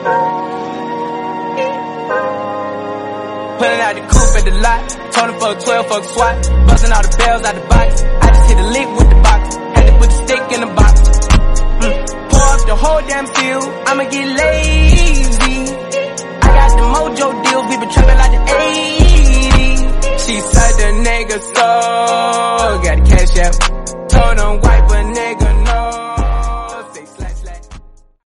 Pulling out the coupe at the lot. Told him fuck 12, fuck SWAT. Busting all the bells out the box. I just hit a lick with the box. Had to put the stick in the box. Pour up the whole damn field. I'ma get lazy. I got the mojo deal. We been trapping like the 80s. She said the nigga so got the cash out. Told him